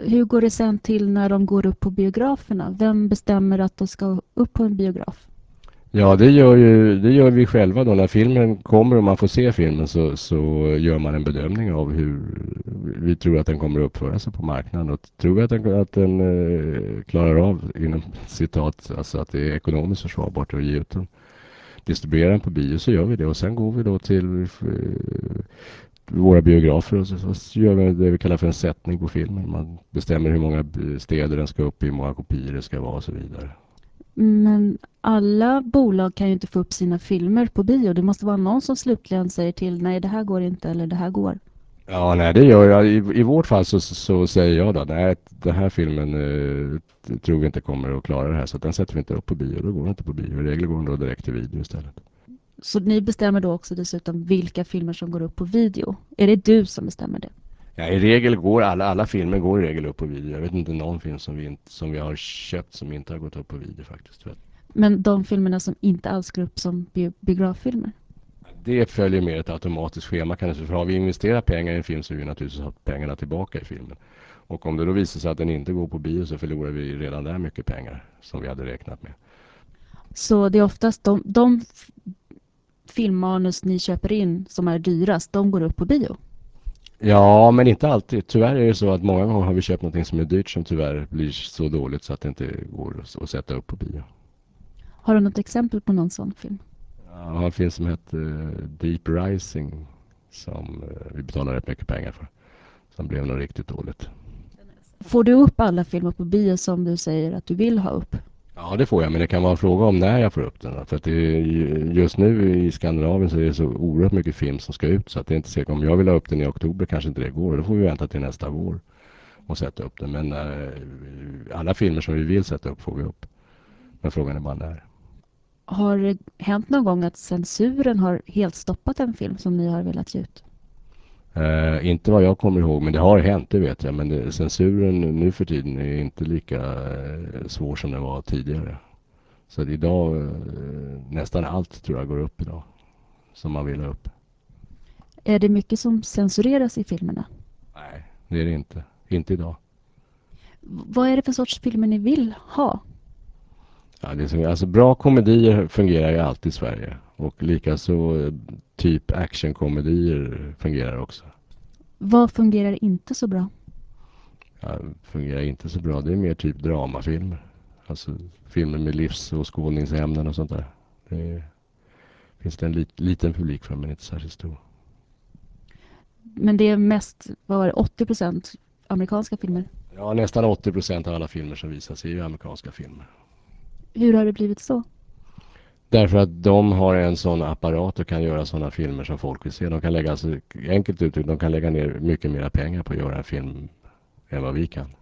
Hur går det sen till när de går upp på biograferna? Vem bestämmer att de ska upp på en biograf? Ja, det gör vi själva då. När filmen kommer och man får se filmen så gör man en bedömning av hur vi tror att den kommer att uppföra sig på marknaden. Och tror vi att den klarar av, inom citat, alltså att det är ekonomiskt försvarbart att ge ut den, distribuera den på bio, så gör vi det. Och sen går vi då till våra biografer och så gör vi det vi kallar för en sättning på filmen. Man bestämmer hur många städer den ska upp i, hur många kopior det ska vara och så vidare. Men alla bolag kan ju inte få upp sina filmer på bio. Det måste vara någon som slutligen säger till, nej det här går inte eller det här går. Ja, nej, det gör jag. I vårt fall så säger jag då, nej, den här filmen tror vi inte kommer att klara det här, så att den sätter vi inte upp på bio. Då går den inte på bio. I regel går den då direkt till video istället. Så ni bestämmer då också dessutom vilka filmer som går upp på video? Är det du som bestämmer det? Ja, i regel går alla filmer går i regel upp på video. Jag vet inte någon film som vi har köpt som inte har gått upp på video faktiskt. Men de filmerna som inte alls går upp som biograffilmer? Det följer med ett automatiskt schema, kan det säga. För har vi investerat pengar i en film så vill vi naturligtvis ha pengarna tillbaka i filmen. Och om det då visar sig att den inte går på bio så förlorar vi redan där mycket pengar som vi hade räknat med. Så det är oftast de filmmanus ni köper in som är dyrast, de går upp på bio. Ja, men inte alltid. Tyvärr är det så att många gånger har vi köpt något som är dyrt som tyvärr blir så dåligt så att det inte går att sätta upp på bio. Har du något exempel på någon sån film? Jag har en film som heter Deep Rising som vi betalade rätt mycket pengar för. Som blev något riktigt dåligt. Får du upp alla filmer på bio som du säger att du vill ha upp? Ja, det får jag, men det kan vara en fråga om när jag får upp den. För att just nu i Skandinavien så är det så oerhört mycket film som ska ut så att det är inte säkert. Om jag vill ha upp den i oktober kanske inte det går. Då får vi vänta till nästa vår och sätta upp den. Men alla filmer som vi vill sätta upp får vi upp. Men frågan är bara när. Har det hänt någon gång att censuren har helt stoppat en film som ni har velat ge ut? Inte vad jag kommer ihåg, men det har hänt, det vet jag. Men censuren nu för tiden är inte lika svår som den var tidigare. Så att idag, nästan allt tror jag går upp idag som man vill ha upp. Är det mycket som censureras i filmerna? Nej, det är det inte. Inte idag. Vad är det för sorts filmer ni vill ha? Ja, alltså bra komedier fungerar ju alltid i Sverige. Och likaså typ actionkomedier fungerar också. Vad fungerar inte så bra? Ja, fungerar inte så bra. Det är mer typ dramafilmer. Alltså filmer med livsåskådningsämnen och sånt där. Det finns det en liten publik för, men inte särskilt stor. Men det är mest, vad var det, 80% amerikanska filmer. Ja, nästan 80% av alla filmer som visas är ju amerikanska filmer. Hur har det blivit så? Därför att de har en sån apparat och kan göra såna filmer som folk vill se. De kan lägga, alltså, enkelt uttryckt, de kan lägga ner mycket mer pengar på att göra en film än vad vi kan.